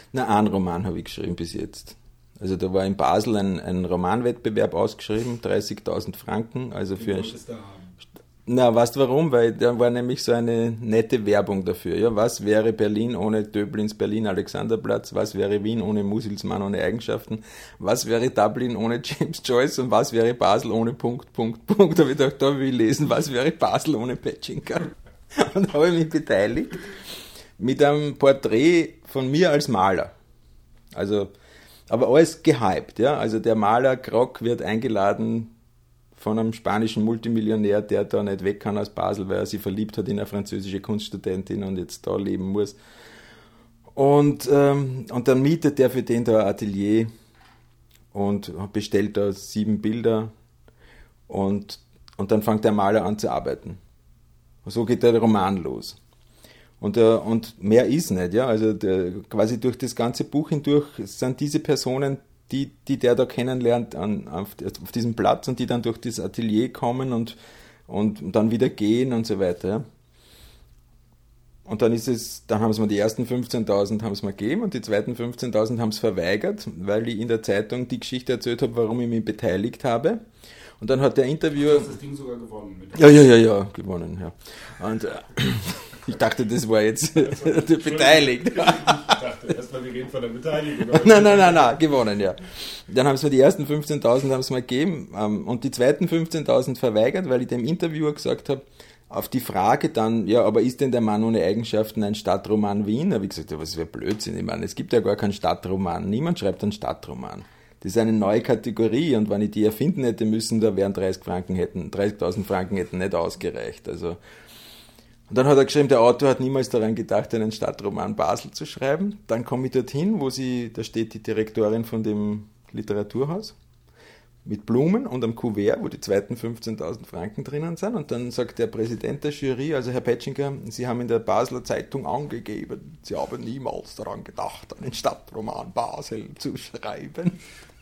Na, einen Roman habe ich geschrieben bis jetzt. Also da war in Basel ein Romanwettbewerb ausgeschrieben, 30.000 Franken. Also für Na, weißt du warum? Weil da war nämlich so eine nette Werbung dafür. Ja, was wäre Berlin ohne Döblins Berlin-Alexanderplatz? Was wäre Wien ohne Musilsmann ohne Eigenschaften? Was wäre Dublin ohne James Joyce? Und was wäre Basel ohne Punkt? Da habe ich gedacht, da will ich lesen, was wäre Basel ohne Petschinka? Und da habe ich mich beteiligt mit einem Porträt von mir als Maler. Also, aber alles gehypt, ja. Also der Maler Krock wird eingeladen von einem spanischen Multimillionär, der da nicht weg kann aus Basel, weil er sich verliebt hat in eine französische Kunststudentin und jetzt da leben muss. Und dann mietet der für den da ein Atelier und bestellt da 7 Bilder und dann fängt der Maler an zu arbeiten. Und so geht der Roman los. Und mehr ist nicht, ja. Also quasi durch das ganze Buch hindurch sind diese Personen, die der da kennenlernt auf diesem Platz und die dann durch das Atelier kommen und dann wieder gehen und so weiter. Ja. Und dann haben sie mir die ersten 15.000 haben sie mir gegeben und die zweiten 15.000 haben sie verweigert, weil ich in der Zeitung die Geschichte erzählt habe, warum ich mich beteiligt habe. Und dann hat der Interviewer... Du hast das Ding sogar gewonnen. Ja, gewonnen, ja. Und ich dachte, das war jetzt beteiligt. Ich dachte erstmal, wir reden von der Beteiligung. Nein, gewonnen, ja. Dann haben sie mir die ersten 15.000 haben sie mir gegeben und die zweiten 15.000 verweigert, weil ich dem Interviewer gesagt habe, auf die Frage dann, ja, aber ist denn der Mann ohne Eigenschaften ein Stadtroman Wien? Da habe ich gesagt, ja, was wäre Blödsinn, ich meine, es gibt ja gar keinen Stadtroman, niemand schreibt einen Stadtroman. Das ist eine neue Kategorie und wenn ich die erfinden hätte müssen, da wären 30.000 Franken hätten nicht ausgereicht. Also. Und dann hat er geschrieben, der Autor hat niemals daran gedacht, einen Stadtroman Basel zu schreiben. Dann komme ich dorthin, da steht die Direktorin von dem Literaturhaus mit Blumen und einem Kuvert, wo die zweiten 15.000 Franken drinnen sind. Und dann sagt der Präsident der Jury, also Herr Petschinka, Sie haben in der Basler Zeitung angegeben, Sie haben niemals daran gedacht, einen Stadtroman Basel zu schreiben.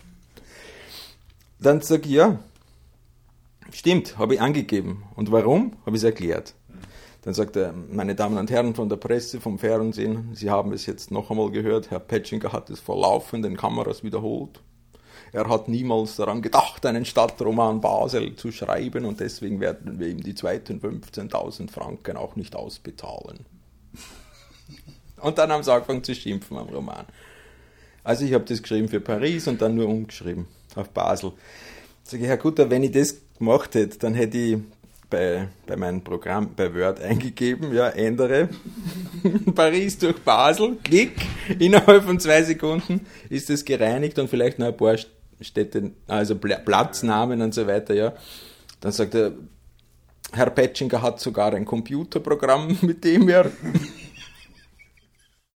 Dann sage ich, ja, stimmt, habe ich angegeben. Und warum? Habe ich es erklärt. Dann sagt er, meine Damen und Herren von der Presse, vom Fernsehen, Sie haben es jetzt noch einmal gehört, Herr Petschinka hat es vor laufenden Kameras wiederholt. Er hat niemals daran gedacht, einen Stadtroman Basel zu schreiben und deswegen werden wir ihm die zweiten 15.000 Franken auch nicht ausbezahlen. Und dann haben sie angefangen zu schimpfen am Roman. Also ich habe das geschrieben für Paris und dann nur umgeschrieben auf Basel. Sage ich, Herr Kutter, wenn ich das gemacht hätte, dann hätte ich bei meinem Programm bei Word eingegeben, ja, ändere Paris durch Basel, klick, innerhalb von 2 Sekunden ist es gereinigt und vielleicht noch ein paar Städte, also Platznamen und so weiter, ja. Dann sagt er, Herr Petschinka hat sogar ein Computerprogramm, mit dem er